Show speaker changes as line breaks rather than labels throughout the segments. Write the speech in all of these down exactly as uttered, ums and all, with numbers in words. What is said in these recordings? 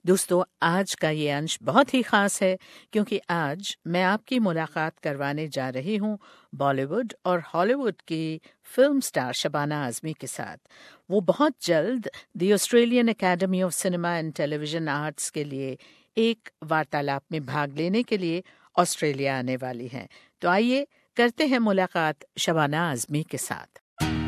दोस्तों, आज का ये अंश बहुत ही ख़ास है क्योंकि आज मैं आपकी मुलाकात करवाने जा रही हूँ बॉलीवुड और हॉलीवुड की फिल्म स्टार शबाना आज़मी के साथ। वो बहुत जल्द the Australian Academy of Cinema and Television Arts के लिए एक वार्तालाप में भाग लेने के लिए ऑस्ट्रेलिया आने वाली हैं। तो आइए करते हैं मुलाकात शबाना आज़मी के साथ।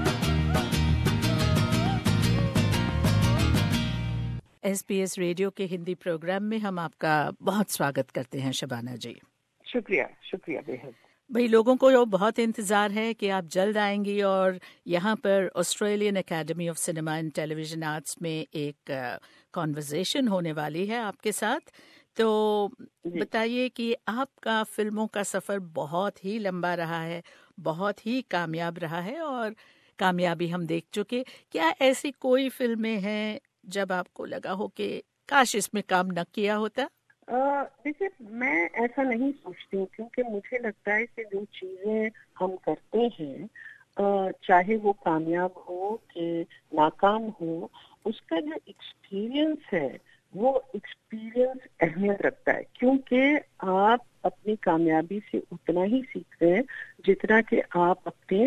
एस बी एस रेडियो के हिंदी प्रोग्राम में हम आपका बहुत स्वागत करते हैं शबाना जी।
शुक्रिया शुक्रिया बेहद।
भाई, लोगों को बहुत इंतज़ार है कि आप जल्द आएंगी और यहाँ पर Australian Academy of Cinema and Television Arts में एक कॉन्वर्सेशन uh, होने वाली है आपके साथ। तो बताइए कि आपका फिल्मों का सफ़र बहुत ही लंबा रहा है, बहुत ही कामयाब रहा है और कामयाबी हम देख चुके। क्या ऐसी कोई फिल्में हैं जब आपको लगा हो कि काश इसमें काम न किया होता?
देखिए, मैं ऐसा नहीं सोचती हूँ क्योंकि मुझे लगता है कि जो चीजें हम करते हैं, चाहे वो कामयाब हो कि नाकाम हो, उसका जो एक्सपीरियंस है वो एक्सपीरियंस अहमियत रखता है, क्योंकि आप अपनी कामयाबी से उतना ही सीखते हैं जितना कि आप अपने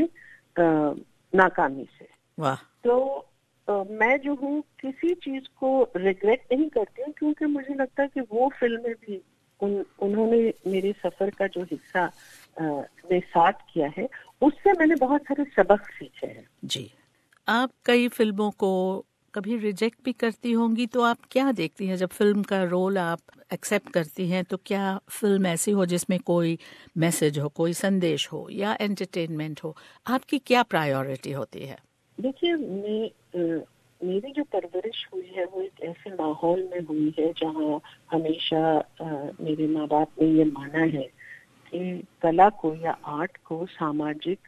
नाकामी से।
वाह।
तो Uh, मैं जो हूँ किसी चीज को रिग्रेट नहीं करती हूँ, क्योंकि मुझे लगता है कि वो फिल्में भी उन उन्होंने मेरे सफर का जो हिस्सा uh, में साथ किया है, उससे मैंने बहुत सारे सबक सीखे हैं।
जी, आप कई फिल्मों को कभी रिजेक्ट भी करती होंगी, तो आप क्या देखती हैं जब फिल्म का रोल आप एक्सेप्ट करती हैं? तो क्या फिल्म ऐसी हो जिसमें कोई मैसेज हो, कोई संदेश हो या एंटरटेनमेंट हो? आपकी क्या प्रायोरिटी होती है?
देखिए, मैं मेरी जो परवरिश हुई है वो एक ऐसे माहौल में हुई है जहाँ हमेशा आ, मेरे माँ बाप ने ये माना है कि कला को या आर्ट को सामाजिक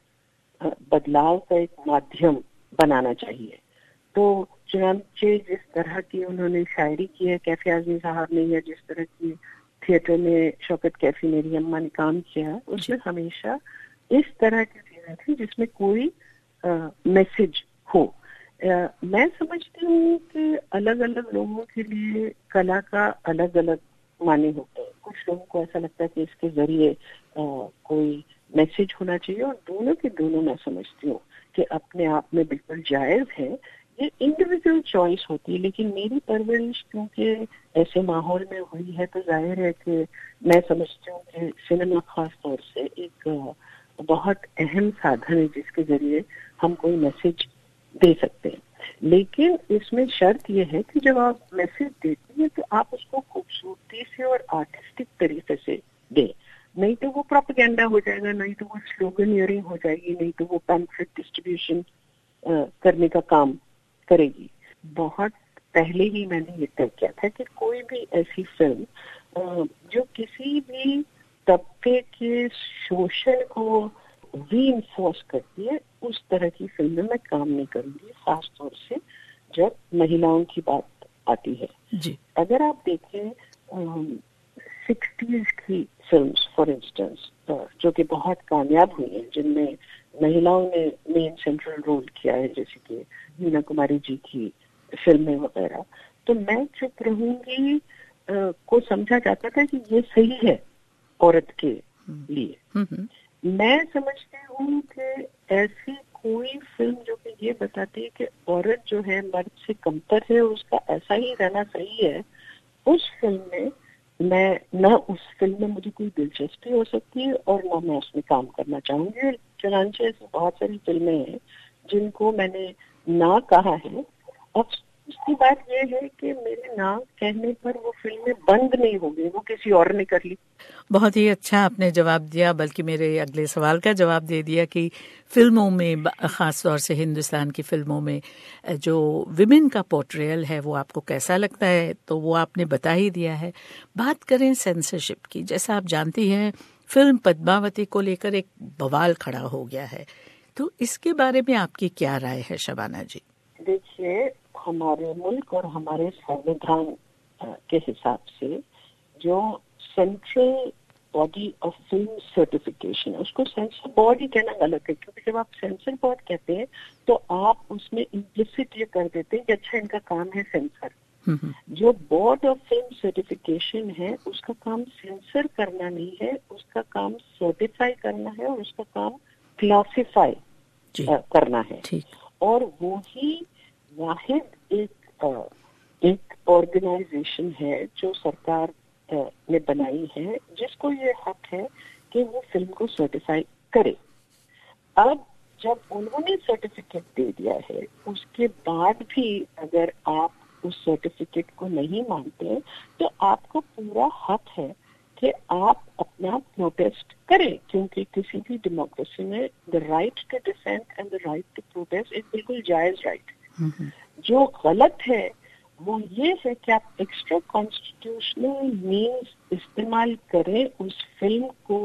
बदलाव का एक माध्यम बनाना चाहिए। तो चुनांचे जिस तरह की उन्होंने शायरी की है कैफी आज़मी साहब ने, या जिस तरह की थिएटर में शौकत कैफी मेरी अम्मा ने काम किया, उसमें हमेशा इस तरह की चीजें थी जिसमें कोई मैसेज हो। Uh, मैं समझती हूँ कि अलग अलग लोगों के लिए कला का अलग अलग माने होते हैं। कुछ लोगों को ऐसा लगता है कि इसके जरिए uh, कोई मैसेज होना चाहिए, और दोनों के दोनों मैं समझती हूँ कि अपने आप में बिल्कुल जायज है। ये इंडिविजुअल चॉइस होती है, लेकिन मेरी परवरिश क्योंकि ऐसे माहौल में हुई है तो जाहिर है कि मैं समझती हूँ कि सिनेमा खास तौर से एक uh, बहुत अहम साधन है जिसके जरिए हम कोई मैसेज दे सकते हैं। लेकिन इसमें शर्त यह है कि जब आप मैसेज देते हैं तो आप उसको खूबसूरती से और आर्टिस्टिक तरीके से दें, नहीं तो वो प्रोपेगेंडा हो जाएगा, नहीं तो वो स्लोगनियरिंग हो जाएगी, नहीं तो वो पैम्फलेट डिस्ट्रीब्यूशन करने का काम करेगी। बहुत पहले ही मैंने ये तय किया था कि कोई भी ऐसी फिल्म जो किसी भी तबके के शोषण को रीइंफोर्स करती है, उस तरह की फिल्म में मैं काम नहीं करूंगी, खास तौर से जब महिलाओं की बात आती है।
जी।
अगर आप देखें सिक्सटीज की फिल्म्स फॉर इंस्टेंस, जो कि बहुत कामयाब हुई हैं, जिनमें महिलाओं ने मेन सेंट्रल रोल किया है, जैसे कि मीना कुमारी जी की फिल्में वगैरह, तो मैं चुप रहूंगी को समझा जाता था कि ये सही है औरत के लिए। मैं समझती हूँ कि ऐसी कोई फिल्म जो कि ये बताती है कि औरत जो है मर्द से कमतर है, उसका ऐसा ही रहना सही है, उस फिल्म में मैं न उस फिल्म में मुझे कोई दिलचस्पी हो सकती है और न मैं उसमें काम करना चाहूंगी। चुनांचे ऐसी बहुत सारी फिल्में हैं जिनको मैंने ना कहा है। अब उसकी बात यह है कि मेरे ना कहने पर वो फिल्में बंद नहीं हो गई, वो किसी और ने कर ली।
बहुत ही अच्छा आपने जवाब दिया, बल्कि मेरे अगले सवाल का जवाब दे दिया कि फिल्मों में, ख़ास तौर से हिंदुस्तान की फिल्मों में जो विमेन का पोर्ट्रेयल है वो आपको कैसा लगता है, तो वो आपने बता ही दिया है। बात करें सेंसरशिप की, जैसा आप जानती हैं फिल्म पद्मावती को लेकर एक बवाल खड़ा हो गया है, तो इसके बारे में आपकी क्या राय है शबाना जी?
देखिए, हमारे मुल्क और हमारे संविधान के हिसाब से जो central body of film certification, उसको सेंसर बोर्ड ही कहना गलत है, क्योंकि जब आप सेंसर बोर्ड कहते हैं तो आप उसमें इम्प्लिसिट ये कर देते हैं कि अच्छा इनका काम है सेंसर। जो बोर्ड ऑफ फिल्म सर्टिफिकेशन है उसका काम सेंसर करना नहीं है, उसका काम सर्टिफाई करना है और उसका काम क्लासिफाई करना है। और वो ही वाहिद एक एक ऑर्गेनाइजेशन है जो सरकार ने बनाई है जिसको ये हक है कि वो फिल्म को सर्टिफाई करे। अब जब उन्होंने सर्टिफिकेट दे दिया है उसके बाद भी अगर आप उस सर्टिफिकेट को नहीं मानते तो आपका पूरा हक है कि आप अपना प्रोटेस्ट करें, क्योंकि किसी भी डेमोक्रेसी में the right to dissent and the right to protest एक बिल्कुल जायज राइट। जो गलत है वो ये है कि आप एक्स्ट्रा कॉन्स्टिट्यूशनल मीन्स इस्तेमाल करें उस फिल्म को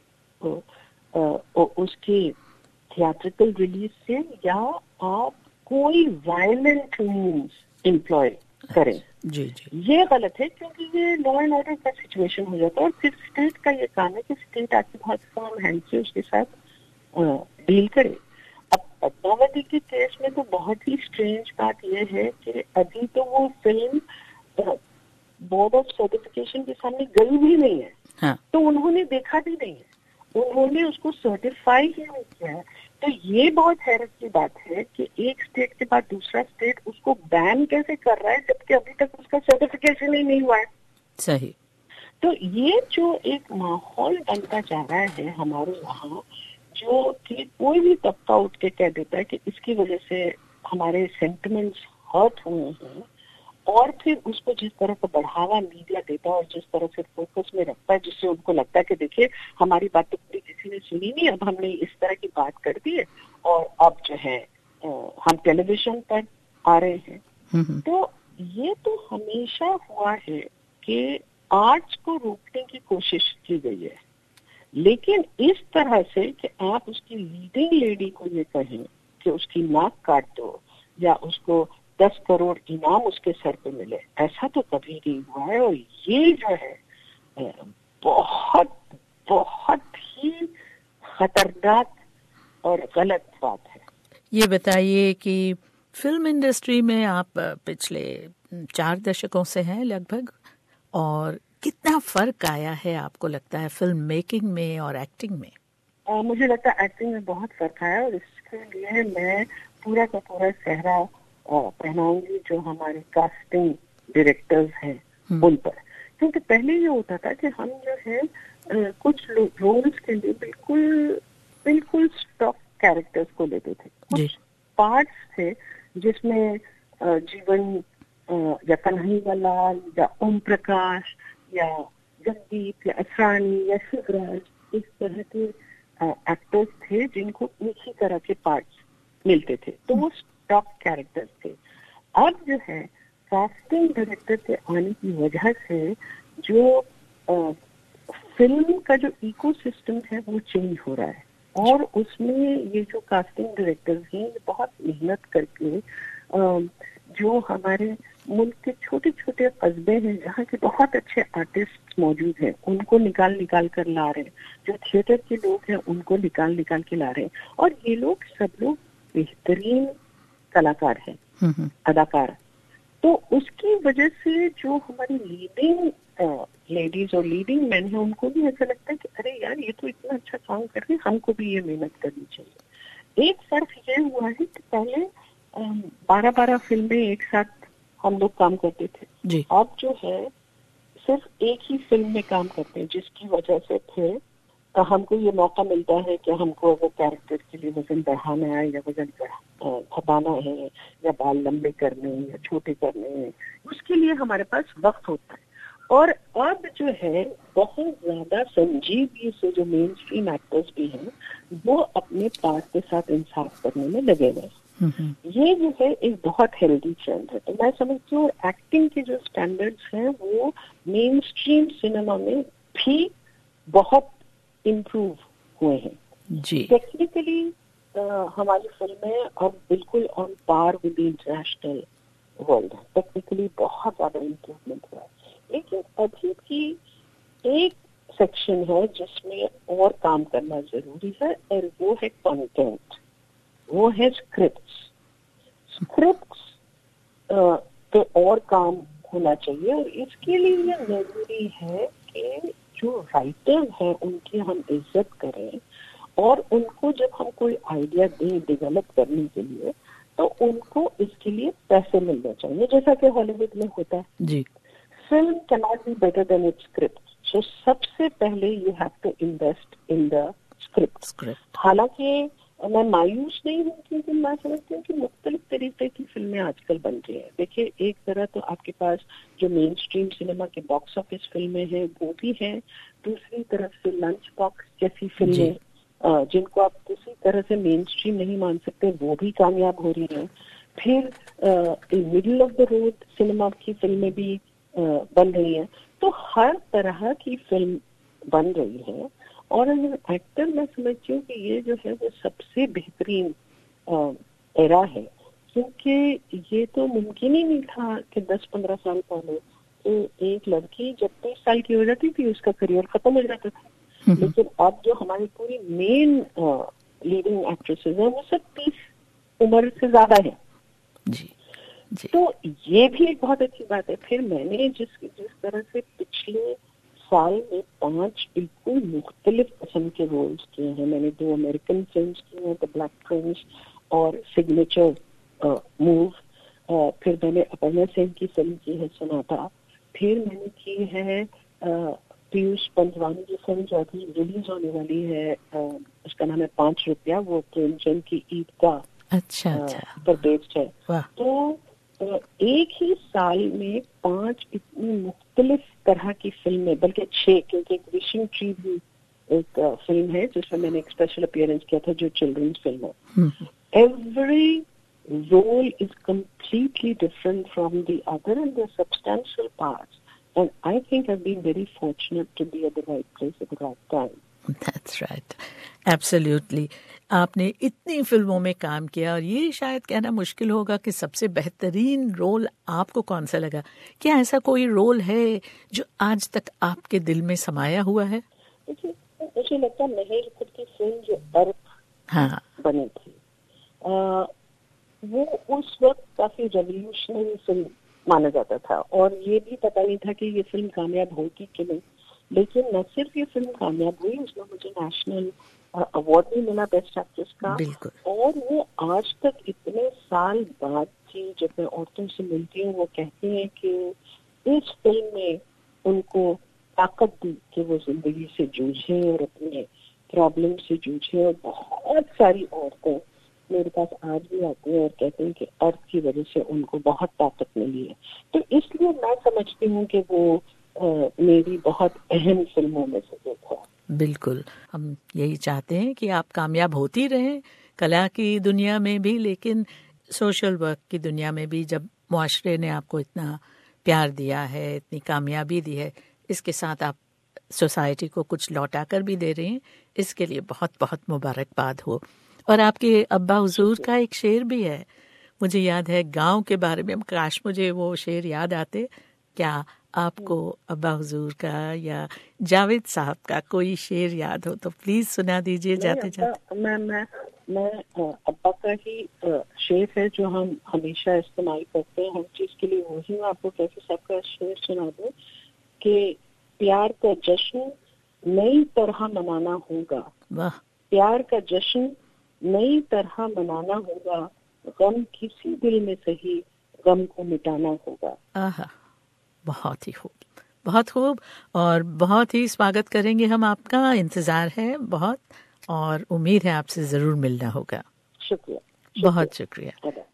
आ, आ, उसके थिएट्रिकल रिलीज से, या आप कोई वायलेंट मीन्स एम्प्लॉय करें।
जी जी,
ये गलत है क्योंकि ये लॉ एंड ऑर्डर का सिचुएशन हो जाता है और फिर स्टेट का ये काम है कि स्टेट आपके बहुत फर्म हैंड से उसके साथ डील करे। अब पद्मावती के केस में तो बहुत ही स्ट्रेंज बात यह है कि अभी तो वो फिल्म बोर्ड ऑफ सर्टिफिकेशन के सामने गई भी नहीं है। हाँ। तो उन्होंने देखा भी नहीं है, उन्होंने उसको सर्टिफाई ही नहीं किया है। तो ये बहुत हैरत की बात है कि एक स्टेट के बाद दूसरा स्टेट उसको बैन कैसे कर रहा है जबकि अभी तक उसका सर्टिफिकेशन ही नहीं हुआ है।
सही।
तो ये जो एक माहौल बनता जा रहा है हमारे यहाँ, जो कि कोई भी तबका उठ के कह देता है कि इसकी वजह से हमारे सेंटिमेंट्स हर्ट हुए हैं, और फिर उसको जिस तरह का बढ़ावा मीडिया देता है और जिस तरह से फोकस में रखता है, जिससे उनको लगता है कि देखिए हमारी बात तो पूरी किसी ने सुनी नहीं, अब हमने इस तरह की बात कर दी है और अब जो है हम टेलीविजन पर आ रहे हैं। तो ये तो हमेशा हुआ है कि आर्ट्स को रोकने की कोशिश की गई है, लेकिन इस तरह से कि आप उसकी लीडिंग लेडी को ये कहें कि उसकी नाक काट दो या उसको दस करोड़ इनाम उसके सर पे मिले, ऐसा तो कभी नहीं हुआ है। और ये जो है बहुत बहुत ही खतरनाक और गलत बात है।
ये बताइए कि फिल्म इंडस्ट्री में आप पिछले चार दशकों से हैं लगभग, और कितना फर्क आया है आपको लगता है फिल्म मेकिंग में और एक्टिंग में?
आ, मुझे लगता है एक्टिंग में बहुत फर्क आया और इसके लिए मैं पूरा का पूरा सेहरा पहनाऊंगी जो हमारे कास्टिंग डायरेक्टर्स हैं उन पर। क्योंकि पहले ये होता था कि हम जो है आ, कुछ रोल्स के लिए बिल्कुल बिल्कुल स्टॉक कैरेक्टर्स को लेते थे। कुछ पार्ट्स थे जिसमें जीवन या कन्हैया लाल या ओम प्रकाश या जगदीप या असरानी या शिवराज, इस तरह के एक्टर्स थे जिनको एक ही तरह के पार्ट्स मिलते थे, तो वो टॉप कैरेक्टर्स थे। अब जो है कास्टिंग डायरेक्टर के आने की वजह से जो आ, फिल्म का जो इकोसिस्टम है वो चेंज हो रहा है, और उसमें ये जो कास्टिंग डायरेक्टर्स हैं ये बहुत मेहनत करके आ, जो हमारे मुल्क के छोटे छोटे कस्बे हैं जहाँ के बहुत अच्छे आर्टिस्ट मौजूद हैं उनको निकाल निकाल कर ला रहे हैं, जो थिएटर के लोग हैं उनको निकाल निकाल के ला रहे हैं, और ये लोग सब लोग बेहतरीन कलाकार हैं, अदाकार। तो उसकी वजह से जो हमारी लीडिंग लेडीज और लीडिंग मैन हैं उनको भी ऐसा लगता है कि अरे यार ये तो इतना अच्छा काम कर रहे हैं, हमको भी ये मेहनत करनी चाहिए। एक फर्क ये हुआ है कि पहले बारह बारह फिल्में एक साथ हम लोग काम करते थे जी। अब जो है सिर्फ एक ही फिल्म में काम करते हैं, जिसकी वजह से फिर हमको ये मौका मिलता है कि हमको अगर कैरेक्टर के लिए वजन बढ़ाना है या वजन घटाना है या बाल लंबे करने या छोटे करने हैं, उसके लिए हमारे पास वक्त होता है। और अब जो है बहुत ज्यादा संजीदगी से जो मेन स्ट्रीम एक्टर्स भी हैं वो अपने पार्ट के साथ इंसाफ करने में लगे हुए हैं। ये जो है एक बहुत हेल्दी ट्रेंड है। तो मैं समझती हूँ एक्टिंग के जो स्टैंडर्ड्स हैं वो मेन स्ट्रीम सिनेमा में भी बहुत इम्प्रूव हुए हैं जी। टेक्निकली हमारी फिल्में अब बिल्कुल on par with the international world है, टेक्निकली बहुत ज्यादा इम्प्रूवमेंट हुआ है। लेकिन अभी भी एक सेक्शन है जिसमें और काम करना जरूरी है, और वो है कंटेंट, वो है स्क्रिप्ट्स। स्क्रिप्ट्स पे और काम होना चाहिए। और इसके लिए ये जरूरी है कि जो राइटर हैं उनकी हम इज्जत करें, और उनको जब हम कोई आइडिया दें डेवलप करने के लिए तो उनको इसके लिए पैसे मिलने चाहिए, जैसा कि हॉलीवुड में होता है
जी।
Film can not be better than its script, so सबसे पहले you have to invest in the script.
Script
हालांकि मैं मायूस नहीं हूँ, क्योंकि मैं समझती हूँ कि मुख्तलिफ तरीके की फिल्में आजकल बन रही हैं। देखिए, एक तरह तो आपके पास जो मेन स्ट्रीम सिनेमा के बॉक्स ऑफिस फिल्में हैं वो भी हैं, दूसरी तरफ से लंच बॉक्स जैसी फिल्में जिनको आप किसी तरह से मेन स्ट्रीम नहीं मान सकते वो भी कामयाब हो रही हैं। फिर middle of the road cinema की फिल्में भी आ, बन रही हैं। तो हर तरह की फिल्म बन रही है, और एक्टर मैं समझती हूँ कि ये जो है वो सबसे बेहतरीन एरा है, क्योंकि ये तो मुमकिन ही नहीं था कि दस पंद्रह साल पहले एक लड़की जब तीस साल की हो जाती थी उसका करियर खत्म हो जाता था। लेकिन अब जो हमारी पूरी मेन लीडिंग एक्ट्रेसेस हैं वो सब तीस उम्र से ज्यादा है
जी, जी।
तो ये भी एक बहुत अच्छी बात है। फिर मैंने जिस जिस तरह से पिछले साल में पांच बिल्कुल मुख्तलिफ किस्म के रोल्स किए हैं। मैंने दो अमेरिकन फिल्म्स की हैं, द ब्लैक प्रिंस और सिग्नेचर मूव। फिर मैंने अपर्णा सेन की फिल्म की है सोनाटा। फिर मैंने की है पीयूष पंजवानी की फिल्म जो अभी रिलीज होने वाली है, uh, उसका नाम है पांच रुपया। वो प्रेमचंद की ईद का
अच्छा अच्छा
पर बेस्ड है।
वाह।
तो एक ही साल में पांच इतनी मुख्तलिफ तरह की फिल्में, बल्कि छह, क्योंकि एक विशिंग ट्री भी एक फिल्म है जिसमें मैंने एक स्पेशल अपीयरेंस किया था जो चिल्ड्रंस फिल्म है। Every role is completely different from the other and their substantial parts, and I think I have been very fortunate to be at the right place at the right time.
That's right. Absolutely. आपने इतनी फिल्मों में काम किया, और ये शायद कहना मुश्किल होगा कि सबसे बेहतरीन रोल आपको कौन सा लगा। क्या ऐसा कोई रोल है जो आज तक आपके दिल में समाया हुआ है?
देखिए, मुझे लगता है महेश भट्ट की फिल्म जो अर्थ
हाँ
बनी थी, आ, वो उस वक्त काफी रेवोल्यूशनरी फिल्म माना जाता था, और ये भी पता नहीं था कि ये फिल्म कामयाब होगी कि नहीं। लेकिन न सिर्फ ये फिल्म कामयाब हुई, उसमें मुझे नेशनल अवार्ड भी मिला बेस्ट एक्ट्रेस का।
बिल्कुल।
और वो आज तक इतने साल बाद थी, जब मैं औरतों से मिलती हूँ वो कहती हैं कि इस फिल्म में उनको ताकत दी कि वो जिंदगी से जूझे और अपने प्रॉब्लम से जूझे। और बहुत सारी औरतें मेरे पास आज भी आती हैं और कहते हैं कि अर्थ की वजह से उनको बहुत ताकत मिली है। तो इसलिए मैं समझती हूँ कि वो Uh, मेरी बहुत अहम फिल्मों में से एक है।
बिल्कुल, हम यही चाहते हैं कि आप कामयाब होती रहें कला की दुनिया में भी, लेकिन सोशल वर्क की दुनिया में भी। जब मुआशरे ने आपको इतना प्यार दिया है, इतनी कामयाबी दी है, इसके साथ आप सोसाइटी को कुछ लौटा कर भी दे रहे हैं, इसके लिए बहुत बहुत मुबारकबाद हो। और आपके अब्बा हुजूर का एक शेर भी है, मुझे याद है गांव के बारे में, काश मुझे वो शेर याद आते। क्या आपको अब्बा हुजूर का या जावेद साहब का कोई शेर याद हो तो प्लीज सुना दीजिए जाते जाते।
मैं मैं मैं अब्बा का ही शेर है जो हम हमेशा इस्तेमाल करते हैं हर चीज के लिए, वही मैं आपको कैसे सबका शेर सुना दूं कि प्यार का जश्न नई तरह मनाना होगा।
वाह।
प्यार का जश्न नई तरह मनाना होगा, गम किसी दिल में सही गम को मिटाना होगा।
आहा, बहुत ही खूब, बहुत खूब। और बहुत ही स्वागत करेंगे हम आपका, इंतजार है बहुत, और उम्मीद है आपसे जरूर मिलना होगा।
शुक्रिया,
बहुत शुक्रिया।